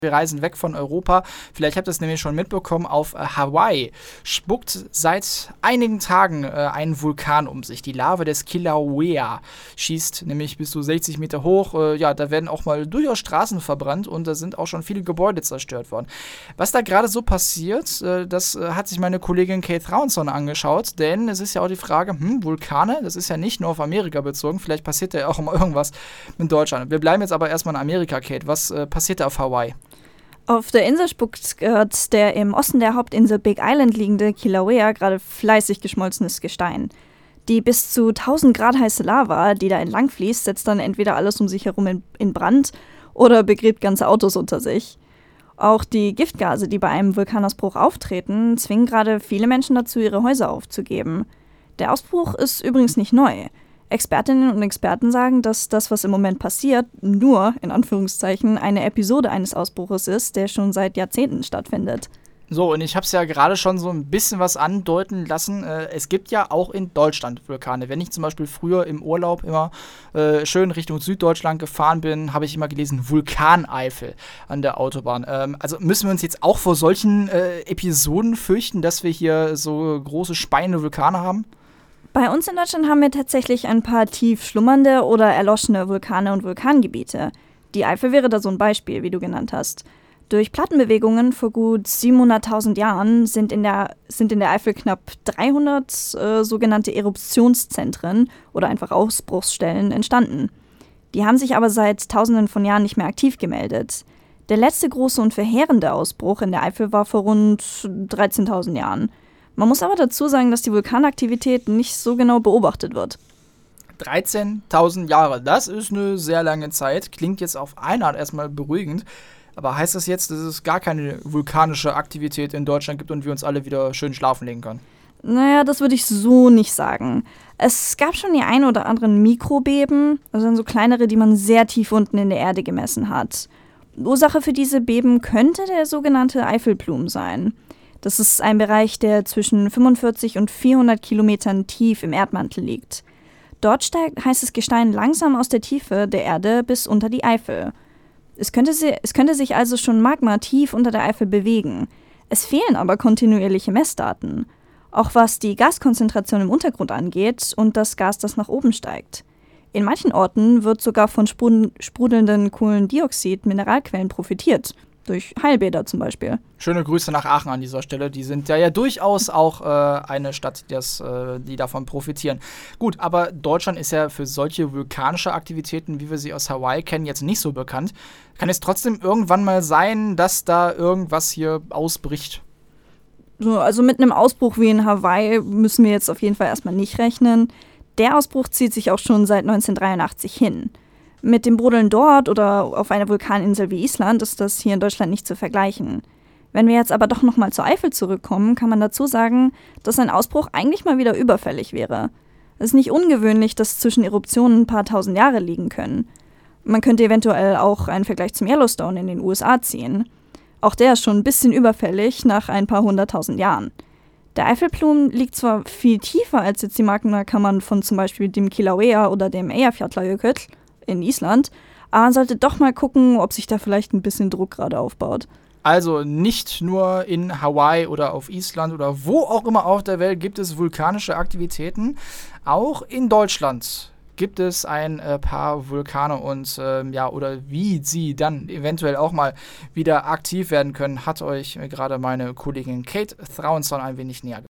Wir reisen weg von Europa. Vielleicht habt ihr es nämlich schon mitbekommen, auf Hawaii spuckt seit einigen Tagen ein Vulkan um sich. Die Lava des Kilauea schießt nämlich bis zu 60 Meter hoch. Da werden auch mal durchaus Straßen verbrannt und da sind auch schon viele Gebäude zerstört worden. Was da gerade so passiert, das hat sich meine Kollegin Kate Thraunson angeschaut, denn es ist ja auch die Frage, Vulkane, das ist ja nicht nur auf Amerika bezogen, vielleicht passiert da ja auch immer irgendwas mit Deutschland. Wir bleiben jetzt aber erstmal in Amerika, Kate. Was passiert da auf Hawaii? Auf der Insel spuckt der im Osten der Hauptinsel Big Island liegende Kilauea gerade fleißig geschmolzenes Gestein. Die bis zu 1000 Grad heiße Lava, die da entlang fließt, setzt dann entweder alles um sich herum in Brand oder begräbt ganze Autos unter sich. Auch die Giftgase, die bei einem Vulkanausbruch auftreten, zwingen gerade viele Menschen dazu, ihre Häuser aufzugeben. Der Ausbruch ist übrigens nicht neu. Expertinnen und Experten sagen, dass das, was im Moment passiert, nur, in Anführungszeichen, eine Episode eines Ausbruches ist, der schon seit Jahrzehnten stattfindet. So, und ich habe es ja gerade schon so ein bisschen was andeuten lassen. Es gibt ja auch in Deutschland Vulkane. Wenn ich zum Beispiel früher im Urlaub immer schön Richtung Süddeutschland gefahren bin, habe ich immer gelesen, Vulkaneifel an der Autobahn. Also müssen wir uns jetzt auch vor solchen Episoden fürchten, dass wir hier so große speiende Vulkane haben? Bei uns in Deutschland haben wir tatsächlich ein paar tief schlummernde oder erloschene Vulkane und Vulkangebiete. Die Eifel wäre da so ein Beispiel, wie du genannt hast. Durch Plattenbewegungen vor gut 700.000 Jahren sind in der Eifel knapp 300 sogenannte Eruptionszentren oder einfach Ausbruchsstellen entstanden. Die haben sich aber seit Tausenden von Jahren nicht mehr aktiv gemeldet. Der letzte große und verheerende Ausbruch in der Eifel war vor rund 13.000 Jahren. Man muss aber dazu sagen, dass die Vulkanaktivität nicht so genau beobachtet wird. 13.000 Jahre, das ist eine sehr lange Zeit. Klingt jetzt auf eine Art erstmal beruhigend. Aber heißt das jetzt, dass es gar keine vulkanische Aktivität in Deutschland gibt und wir uns alle wieder schön schlafen legen können? Naja, das würde ich so nicht sagen. Es gab schon die ein oder anderen Mikrobeben, also so kleinere, die man sehr tief unten in der Erde gemessen hat. Ursache für diese Beben könnte der sogenannte Eifelplum sein. Das ist ein Bereich, der zwischen 45 und 400 Kilometern tief im Erdmantel liegt. Dort steigt heißes Gestein langsam aus der Tiefe der Erde bis unter die Eifel. Es könnte sich also schon Magma tief unter der Eifel bewegen. Es fehlen aber kontinuierliche Messdaten. Auch was die Gaskonzentration im Untergrund angeht und das Gas, das nach oben steigt. In manchen Orten wird sogar von sprudelnden Kohlendioxid-Mineralquellen profitiert. Durch Heilbäder zum Beispiel. Schöne Grüße nach Aachen an dieser Stelle. Die sind ja durchaus auch eine Stadt, die davon profitieren. Gut, aber Deutschland ist ja für solche vulkanische Aktivitäten, wie wir sie aus Hawaii kennen, jetzt nicht so bekannt. Kann es trotzdem irgendwann mal sein, dass da irgendwas hier ausbricht? So, also mit einem Ausbruch wie in Hawaii müssen wir jetzt auf jeden Fall erstmal nicht rechnen. Der Ausbruch zieht sich auch schon seit 1983 hin. Mit dem Brodeln dort oder auf einer Vulkaninsel wie Island ist das hier in Deutschland nicht zu vergleichen. Wenn wir jetzt aber doch nochmal zur Eifel zurückkommen, kann man dazu sagen, dass ein Ausbruch eigentlich mal wieder überfällig wäre. Es ist nicht ungewöhnlich, dass zwischen Eruptionen ein paar tausend Jahre liegen können. Man könnte eventuell auch einen Vergleich zum Yellowstone in den USA ziehen. Auch der ist schon ein bisschen überfällig nach ein paar hunderttausend Jahren. Der Eifelplum liegt zwar viel tiefer als jetzt die Magmakammern von zum Beispiel dem Kilauea oder dem Eyjafjallajökull in Island, aber man sollte doch mal gucken, ob sich da vielleicht ein bisschen Druck gerade aufbaut. Also nicht nur in Hawaii oder auf Island oder wo auch immer auf der Welt gibt es vulkanische Aktivitäten. Auch in Deutschland gibt es ein paar Vulkane und oder wie sie dann eventuell auch mal wieder aktiv werden können, hat euch gerade meine Kollegin Kate Thraunson ein wenig näher gebracht.